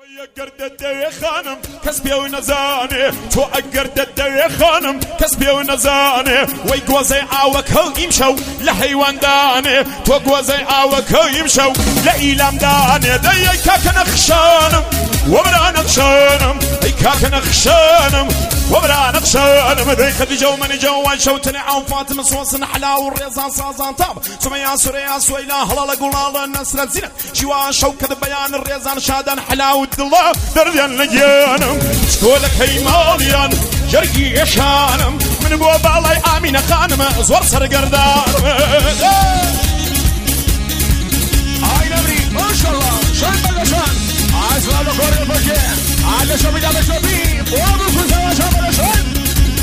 قردت يا خانم كسبي ونزاني تو قردت يا خانم كسبي ونزاني ويقوزي عاوك هو يمشوا لحيوان داني تو قوزي عاوك هو يمشوا لإيلام داني ديكاك نخشانم وبرا نخشانم ديكاك نخشانم وبرا نخشانم ذي خديجة ومن جوان شوتني عون فاطمة صوصن حلاو الريزان صازان طاب سميا سوريا سويلا هلا قولا النسر زينة شوا شوكة بيان الريزان شادان حلاو الله درديان لجيانم شكولك هي ماليان جرقي يشانم من بو بالي آمين خانم زور سر قردار هاي نبري ما شاء الله شان بلشان عايز لا دكور البجي على شبي على شبي وابو سوا شبل شان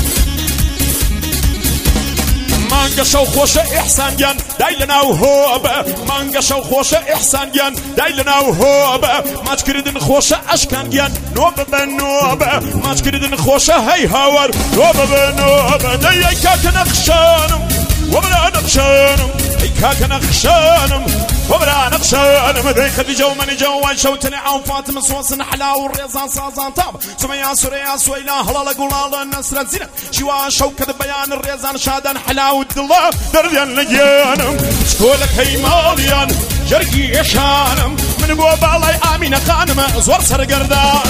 مانجا شو خوش إحسان جان دايلنا وهوبة مانجا شو خوش إحسان جان دايلنا وهوبة ما تكردن خوش أشكان جان نوبة بنوبة ما تكردن خوش هاي هاور نوبة بنوبة دايكاك نخشانم وبلا نخشانم دايكاك نخشانم وبلا نخشانم ذي خديجة ومن جوان شوتني عون فاطمة صوصن حلاو الريزان صازان طاب سميا سوريا سويلا هلا قولا النسر زينة شوا شوكة بيان الريزان شادان حلاو الله درديان لجيانم شكولك هي ماليان جرقي يشانم من بو بالي آمين خانم زور سر قردار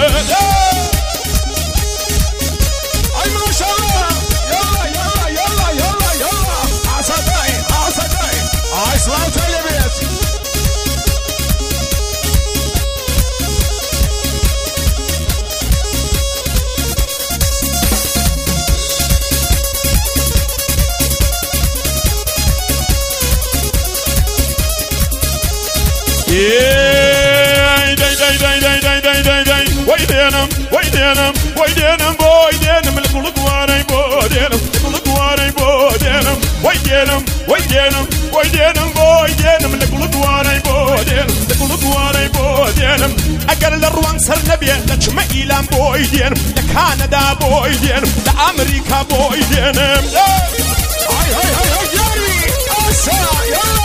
اي ما شاء الله يلا يلا يلا يلا يلا عصداي عصداي عايز تلبيت ويدينم ويدينم ويدينم بويدينم لكل قواري بودينم لكل قواري بودينم ويدينم ويدينم ويدينم بويدينم لكل قواري بودينم لكل قواري بودينم أقل الروان سر نبي لجمع إيلام بويدينم لكندا بويدينم لأمريكا بويدينم هاي هاي هاي هاي جاري أسا يلا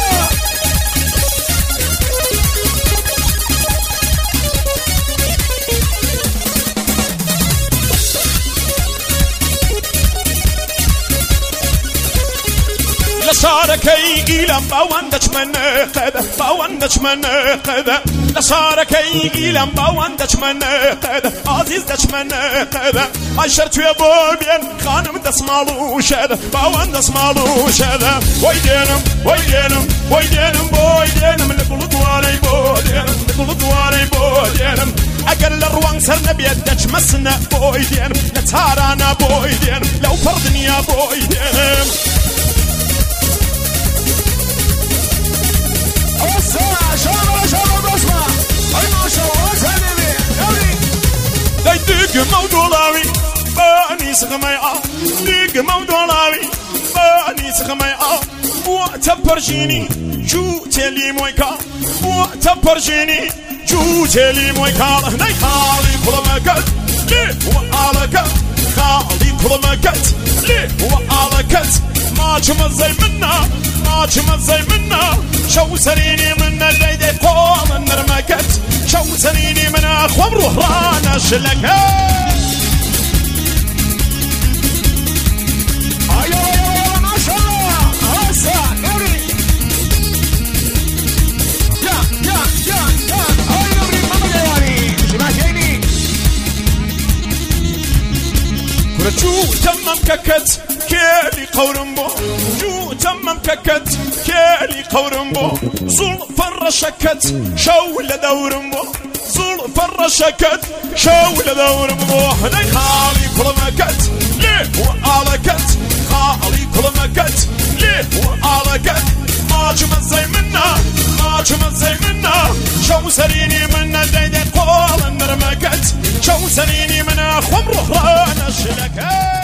لصاركي إيلام باوندش من قذا باوندش قذا لصاركي إيلام باوندش من قذا عزيز دش من قذا عشرت يا بوبين خانم دسمالو شذا باوند دسمالو شذا ويدينم ويدينم ويدينم بويدينم لكل دواري بودينم لكل دواري بودينم أقل الروان سر نبي دش مسنا بويدينم نتارانا بويدينم لو فردني يا بويدينم ديك موضوعي باني سخميعة ديك موضوعي باني سخميعة وتبرجيني جو تلي مويكا وتبرجيني جو تلي مويكا هناي خالي كل مكت ليه وعلكت خالي كل مكت ليه وعلكت ما جمزي منا ما جمزي منا شو سريني منا ديدي قوم النرمكت شو سريني منا خمره رانا شلكت ايوه ما شاء الله هسا نوري يا هاي نوري ماما جواني شما جيني جو تمم ككت كيلي قورنبو جو تمم ككت كيلي قورنبو زول فرشكت شول دورنبو زول فرشكت شول دورنبو هناي خالي كل مكت ليه وعلكت خالي كل مكت ليه وعلكت ما جمزي منا ما جمزي منا شو سريني منا ديدي قول النرمكت شو سريني منا خمره رانا شلكت